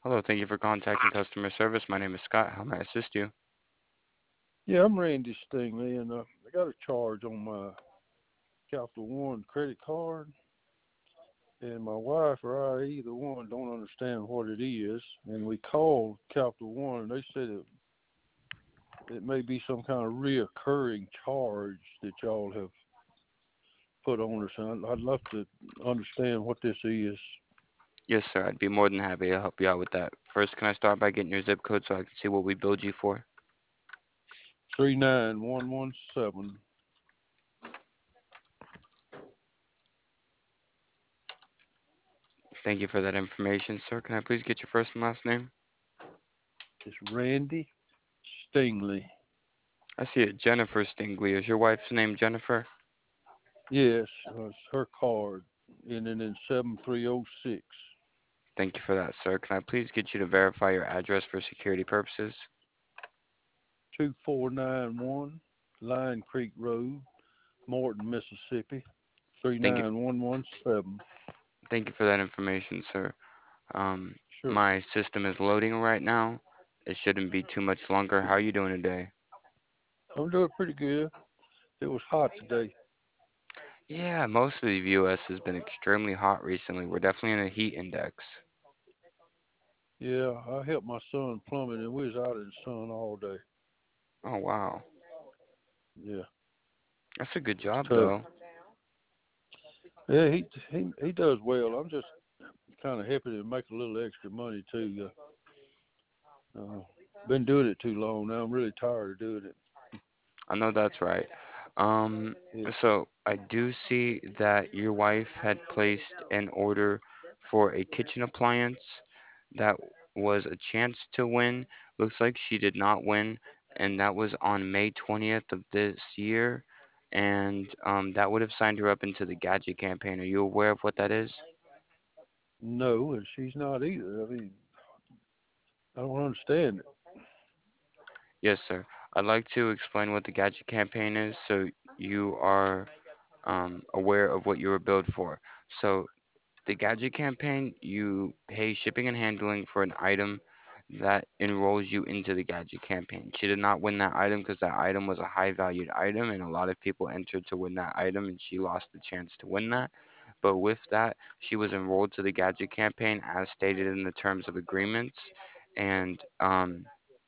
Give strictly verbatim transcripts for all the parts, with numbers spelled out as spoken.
Hello, thank you for contacting customer service. My name is Scott. How may I assist you? Yeah, I'm Randy Stingley, and uh, I got a charge on my Capital One credit card, and my wife or I, either one, don't understand what it is. And we called Capital One, and they said it, it may be some kind of reoccurring charge that y'all have put on us. And I'd, I'd love to understand what this is. Yes, sir. I'd be more than happy to help you out with that. First, can I start by getting your zip code so I can see what we billed you for? Three nine one one seven. Thank you for that information, sir. Can I please get your first and last name? It's Randy Stingley. I see it. Jennifer Stingley. Is your wife's name Jennifer? Yes, uh, it's her card, ending in seven three zero six. Thank you for that, sir. Can I please get you to verify your address for security purposes? two four nine one Lion Creek Road, Morton, Mississippi, Thank you. three nine one one seven. Thank you for that information, sir. Um, Sure. my system is loading right now. It shouldn't be too much longer. How are you doing today? I'm doing pretty good. It was hot today. Yeah, most of the U S has been extremely hot recently. We're definitely in a heat index. Yeah, I helped my son plumbing, and we was out in the sun all day. Oh, wow. Yeah, That's a good it's job, tough. though. Yeah, he he he does well. I'm just kind of happy to make a little extra money too. Uh, uh, been doing it too long now. I'm really tired of doing it. I know that's right. Um, Yeah. so I do see that your wife had placed an order for a kitchen appliance that was a chance to win. Looks like she did not win, and that was on May twentieth of this year. And um, that would have signed her up into the gadget campaign. Are you aware of what that is? No, and she's not either. I mean, I don't understand it. Yes, sir. I'd like to explain what the gadget campaign is so you are um, aware of what you were billed for. So, the gadget campaign, you pay shipping and handling for an item that enrolls you into the gadget campaign. She did not win that item because that item was a high valued item, and a lot of people entered to win that item, and she lost the chance to win that. But with that, she was enrolled to the gadget campaign as stated in the terms of agreements. And um,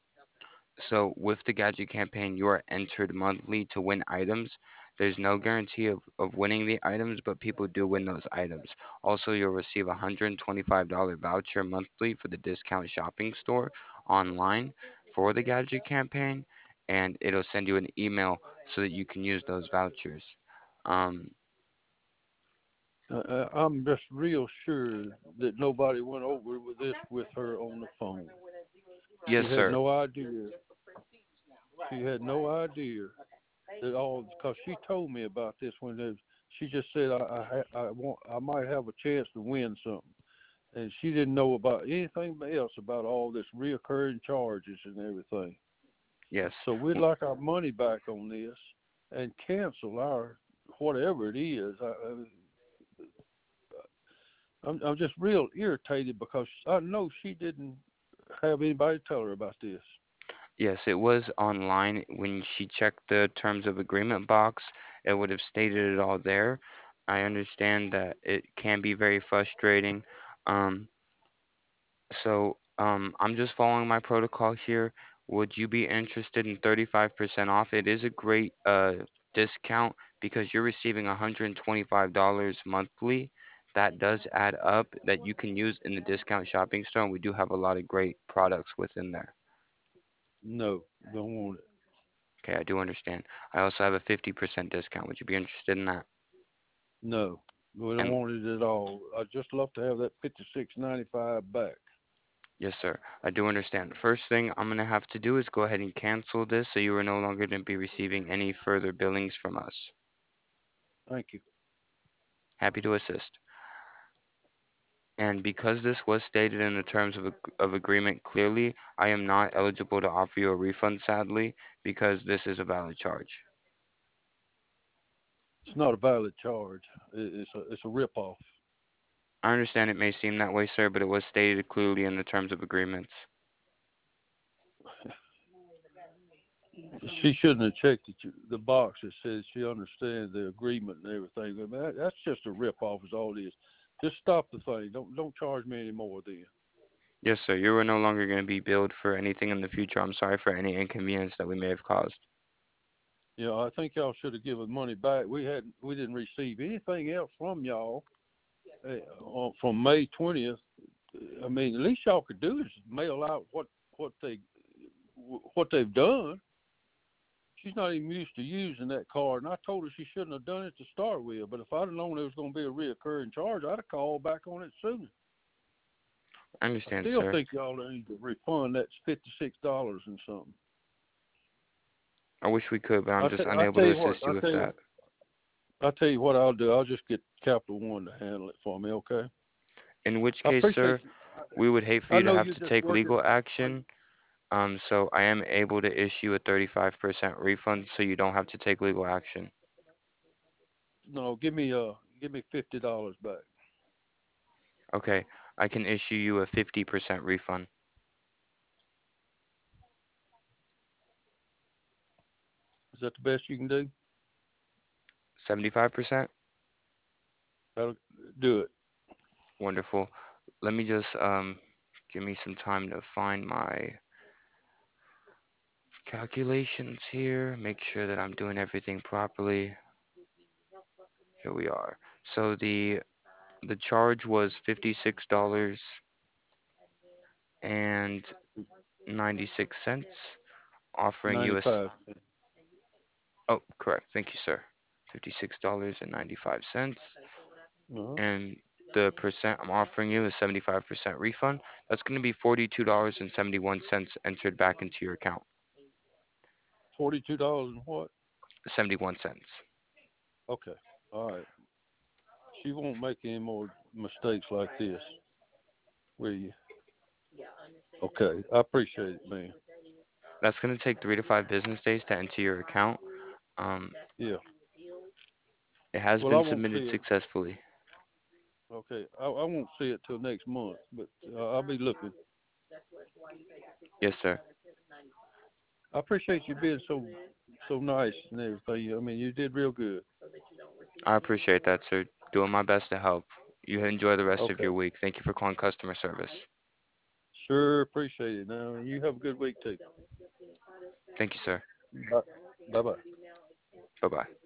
so with the gadget campaign, you are entered monthly to win items. There's no guarantee of, of winning the items, but people do win those items. Also, you'll receive a one hundred twenty-five dollars voucher monthly for the discount shopping store online for the gadget campaign, and it'll send you an email so that you can use those vouchers. Um, Uh, uh, I'm just real sure that nobody went over with this with her on the phone. yes, She had sir. no idea. She had no idea that all because she told me about this when they, she just said I I I want I might have a chance to win something, and she didn't know about anything else about all this reoccurring charges and everything. Yes. So we'd like our money back on this and cancel our whatever it is. I, I'm I'm just real irritated because I know she didn't have anybody tell her about this. Yes, it was online. When she checked the terms of agreement box, it would have stated it all there. I understand that it can be very frustrating. Um, so um, I'm just following my protocol here. Would you be interested in thirty-five percent off? It is a great uh, discount because you're receiving one hundred twenty-five dollars monthly. That does add up that you can use in the discount shopping store, and we do have a lot of great products within there. No, don't want it. Okay, I do understand. I also have a fifty percent discount. Would you be interested in that? No, we don't And want it at all. I'd just love to have that fifty six ninety five back. yes, sir, I do understand. First thing I'm going to have to do is go ahead and cancel this so you are no longer going to be receiving any further billings from us. Thank you. Happy to assist. And because this was stated in the terms of, ag- of agreement clearly, I am not eligible to offer you a refund, sadly, because this is a valid charge. It's not a valid charge. It's a it's a ripoff. I understand it may seem that way, sir, but it was stated clearly in the terms of agreements. She shouldn't have checked the, the box that says she understands the agreement and everything. I mean, that, that's just a rip off, is all it is. Just stop the thing. Don't don't charge me any more then. Yes, sir. You are no longer going to be billed for anything in the future. I'm sorry for any inconvenience that we may have caused. You know, I think y'all should have given money back. We had we didn't receive anything else from y'all uh, from May twentieth. I mean, at least y'all could do is mail out what what they what they've done. She's not even used to using that card, and I told her she shouldn't have done it to start with. But if I'd have known there was going to be a reoccurring charge, I'd have called back on it sooner. I I understand, still sir. think y'all need to refund that fifty six dollars and something. I wish we could, but I'm I just t- I unable tell to you what, assist I you with tell you, that. I tell you what I'll do. I'll just get Capital One to handle it for me, okay? In which I case, appreciate sir, you. we would hate for I you to know have you're to just take working. legal I, action. Um, so I am able to issue a thirty-five percent refund so you don't have to take legal action. no, give me uh, give me fifty dollars back. Okay, I can issue you a fifty percent refund. Is that the best you can do? seventy-five percent? That'll do it. Wonderful. Let me just um give me some time to find my calculations here, make sure that I'm doing everything properly. Here we are. So the the charge was fifty-six dollars and ninety-six cents, offering you Ninety a s- five. oh, correct. Thank you, sir. fifty-six dollars and ninety-five cents. Uh-huh. And the percent I'm offering you is seventy-five percent refund. That's going to be forty-two dollars and seventy-one cents entered back into your account. Forty two dollars and what? seventy-one cents. Okay. All right. She won't make any more mistakes like this, will you? Okay. I appreciate it, man. That's going to take three to five business days to enter your account. Um, Yeah. it has Well, I been won't see submitted it. successfully. Okay. I, I won't see it till next month, but uh, I'll be looking. Yes, sir. I appreciate you being so so nice and everything. I mean, you did real good. I appreciate that, sir. Doing my best to help. You enjoy the rest of Okay. your week. Thank you for calling customer service. Sure appreciate it. Now you have a good week too. Thank you, sir. Bye. Bye bye. Bye bye.